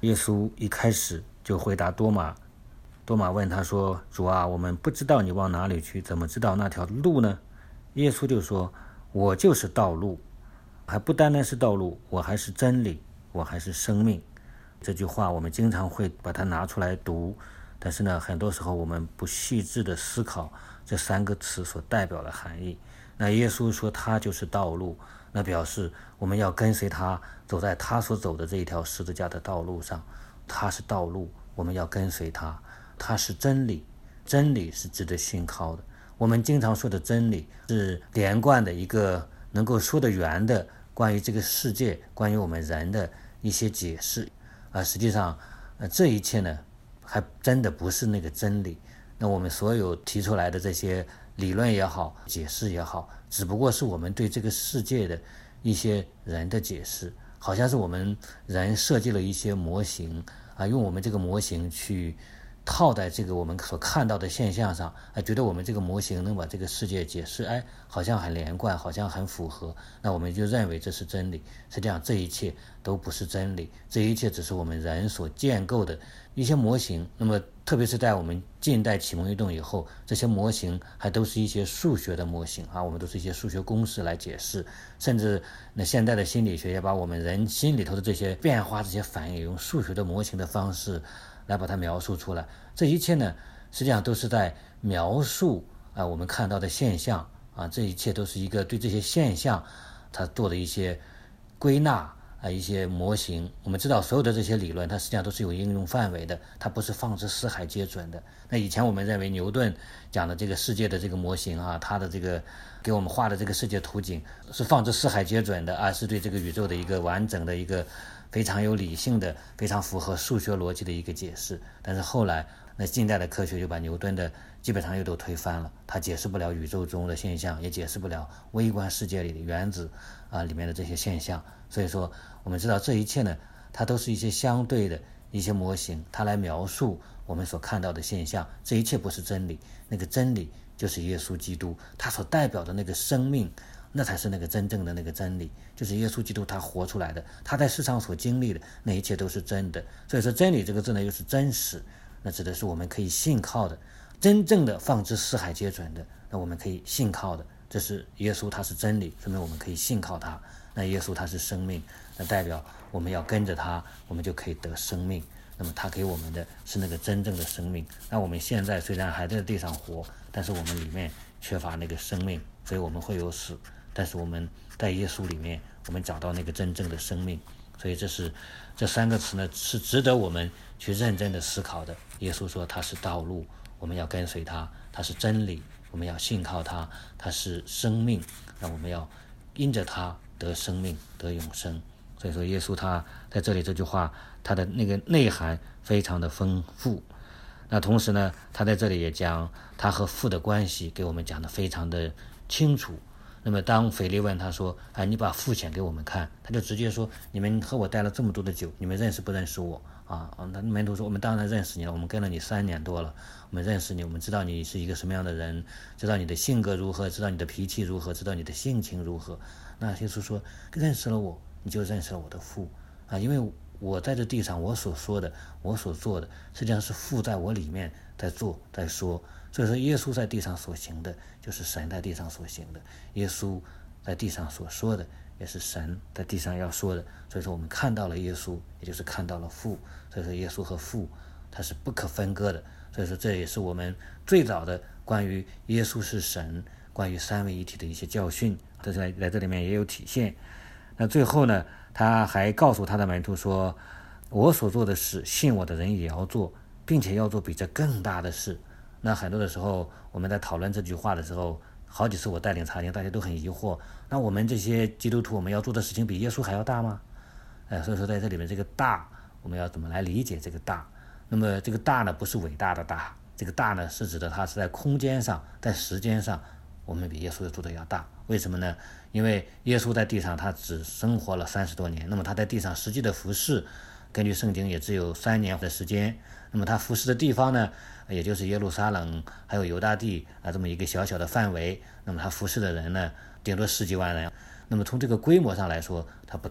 耶稣一开始就回答多马，多马问他说：主啊，我们不知道你往哪里去，怎么知道那条路呢？耶稣就说：我就是道路，还不单单是道路，我还是真理，我还是生命。这句话我们经常会把它拿出来读，但是呢，很多时候我们不细致的思考这三个词所代表的含义。那耶稣说他就是道路，那表示我们要跟随他，走在他所走的这一条十字架的道路上。他是道路，我们要跟随他。他是真理，真理是值得信靠的。我们经常说的真理是连贯的一个能够说得圆的关于这个世界，关于我们人的一些解释。实际上这一切呢还真的不是那个真理。那我们所有提出来的这些理论也好，解释也好，只不过是我们对这个世界的一些人的解释，好像是我们人设计了一些模型用我们这个模型去套在这个我们所看到的现象上，觉得我们这个模型能把这个世界解释，好像很连贯，好像很符合，那我们就认为这是真理。实际上这一切都不是真理，这一切只是我们人所建构的一些模型。那么特别是在我们近代启蒙运动以后，这些模型还都是一些数学的模型我们都是一些数学公式来解释，甚至那现代的心理学也把我们人心里头的这些变化、这些反应，用数学的模型的方式来把它描述出来。这一切呢，实际上都是在描述我们看到的现象这一切都是一个对这些现象它做的一些归纳一些模型。我们知道所有的这些理论它实际上都是有应用范围的，它不是放之四海皆准的。那以前我们认为牛顿讲的这个世界的这个模型他的这个给我们画的这个世界图景是放之四海皆准的是对这个宇宙的一个完整的一个非常有理性的、非常符合数学逻辑的一个解释。但是后来那近代的科学就把牛顿的基本上又都推翻了，它解释不了宇宙中的现象，也解释不了微观世界里的原子里面的这些现象。所以说我们知道这一切呢，它都是一些相对的一些模型，它来描述我们所看到的现象。这一切不是真理，那个真理就是耶稣基督，他所代表的那个生命，那才是那个真正的那个真理，就是耶稣基督他活出来的，他在世上所经历的那一切都是真的。所以说真理这个字呢，又是真实，那指的是我们可以信靠的，真正的放之四海皆准的，那我们可以信靠的，这是耶稣他是真理，说明我们可以信靠他。那耶稣他是生命，那代表我们要跟着他，我们就可以得生命。那么他给我们的是那个真正的生命。那我们现在虽然还在地上活，但是我们里面缺乏那个生命，所以我们会有死。但是我们在耶稣里面，我们找到那个真正的生命。所以这三个词呢，是值得我们去认真的思考的。耶稣说他是道路，我们要跟随他；他是真理，我们要信靠他；他是生命，那我们要因着他得生命，得永生。所以说耶稣他在这里这句话，他的那个内涵非常的丰富。那同时呢，他在这里也讲他和父的关系，给我们讲得非常的清楚。那么当腓力问他说你把父显给我们看，他就直接说，你们和我带了这么多的酒，你们认识不认识我那门徒说，我们当然认识你了，我们跟了你3年多了，我们认识你，我们知道你是一个什么样的人，知道你的性格如何，知道你的脾气如何，知道你的性情如何。那耶稣说，认识了我，你就认识了我的父因为我在这地上我所说的，我所做的，实际上是父在我里面在做在说。所以说耶稣在地上所行的，就是神在地上所行的；耶稣在地上所说的，也是神在地上要说的。所以说我们看到了耶稣，也就是看到了父。所以说耶稣和父它是不可分割的。所以说这也是我们最早的关于耶稣是神，关于三位一体的一些教训，这在这里面也有体现。那最后呢，他还告诉他的门徒说，我所做的事，信我的人也要做，并且要做比这更大的事。那很多的时候我们在讨论这句话的时候，好几次我带领查经，大家都很疑惑，那我们这些基督徒我们要做的事情比耶稣还要大吗？所以说在这里面这个大，我们要怎么来理解这个大？那么这个大呢，不是伟大的大，这个大呢是指的它是在空间上，在时间上，我们比耶稣做的要大。为什么呢？因为耶稣在地上他只生活了30多年，那么他在地上实际的服事，根据圣经也只有3年的时间。那么他服事的地方呢，也就是耶路撒冷还有犹大地这么一个小小的范围。那么他服事的人呢，顶多10几万人。那么从这个规模上来说，它不大。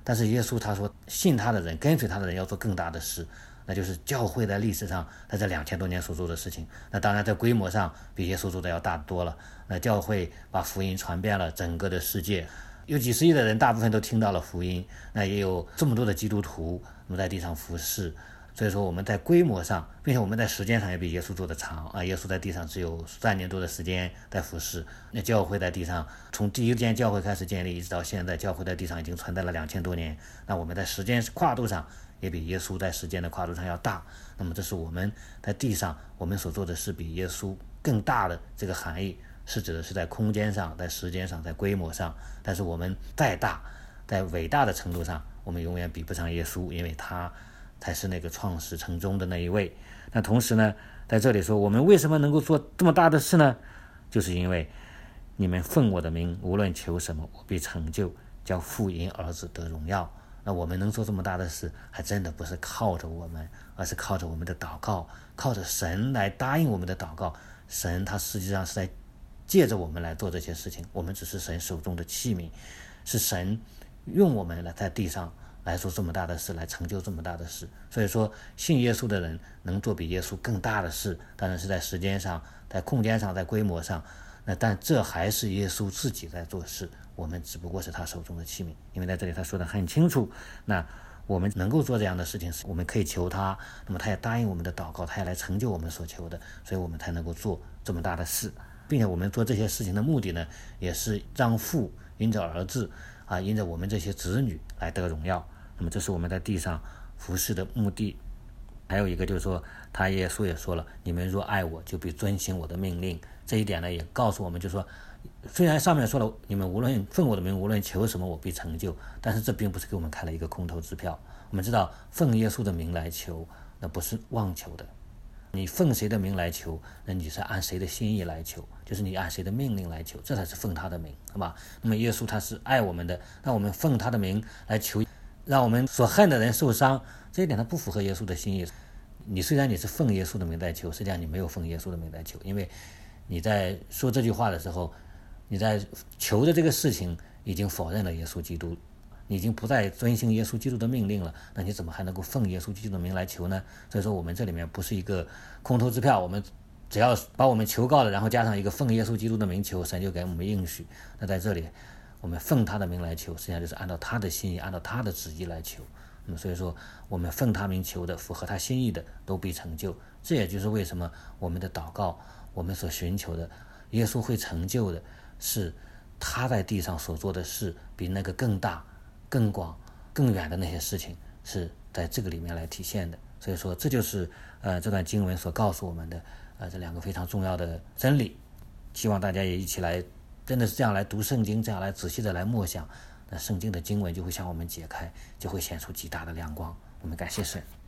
但是耶稣他说，信他的人，跟随他的人要做更大的事，那就是教会在历史上在这2000多年所做的事情。那当然在规模上比耶稣做的要大多了。那教会把福音传遍了整个的世界，有几十亿的人，大部分都听到了福音，那也有这么多的基督徒那么在地上服侍。所以说我们在规模上，并且我们在时间上也比耶稣做的长啊！耶稣在地上只有3年多的时间在服侍，那教会在地上从第一间教会开始建立一直到现在，教会在地上已经存在了2000多年。那我们在时间跨度上也比耶稣在时间的跨度上要大。那么这是我们在地上我们所做的事比耶稣更大的这个含义，是指的是在空间上、在时间上、在规模上。但是我们再大，在伟大的程度上，我们永远比不上耶稣，因为他才是那个创始成终的那一位。那同时呢，在这里说我们为什么能够做这么大的事呢？就是因为你们奉我的名无论求什么，我必成就，叫父因儿子得荣耀。那我们能做这么大的事，还真的不是靠着我们，而是靠着我们的祷告，靠着神来答应我们的祷告。神他实际上是在借着我们来做这些事情，我们只是神手中的器皿，是神用我们来在地上来做这么大的事，来成就这么大的事。所以说信耶稣的人能做比耶稣更大的事，当然是在时间上、在空间上、在规模上，但这还是耶稣自己在做事，我们只不过是他手中的器皿。因为在这里他说得很清楚，那我们能够做这样的事情，我们可以求他，那么他也答应我们的祷告，他也来成就我们所求的，所以我们才能够做这么大的事。并且我们做这些事情的目的呢，也是让父因着儿子因着我们这些子女来得荣耀。那么这是我们在地上服事的目的。还有一个就是说，耶稣也说了，你们若爱我，就必遵行我的命令。这一点呢，也告诉我们，就是说，虽然上面说了，你们无论奉我的名，无论求什么，我必成就，但是这并不是给我们开了一个空头支票。我们知道，奉耶稣的名来求，那不是妄求的。你奉谁的名来求，那你是按谁的心意来求，就是你按谁的命令来求，这才是奉他的名，好吧？那么耶稣他是爱我们的，那我们奉他的名来求，让我们所恨的人受伤，这一点它不符合耶稣的心意。你虽然你是奉耶稣的名在求，实际上你没有奉耶稣的名在求，因为你在说这句话的时候，你在求的这个事情已经否认了耶稣基督，你已经不再遵行耶稣基督的命令了，那你怎么还能够奉耶稣基督的名来求呢？所以说我们这里面不是一个空头支票，我们只要把我们求告了，然后加上一个奉耶稣基督的名求，神就给我们应许。那在这里我们奉他的名来求，实际上就是按照他的心意，按照他的旨意来求。所以说我们奉他名求的，符合他心意的都必成就。这也就是为什么我们的祷告，我们所寻求的耶稣会成就的，是他在地上所做的事比那个更大更广更远的那些事情是在这个里面来体现的。所以说这就是这段经文所告诉我们的这2个非常重要的真理。希望大家也一起来真的是这样来读圣经，这样来仔细的来默想，那圣经的经文就会向我们解开，就会显出极大的亮光。我们感谢神。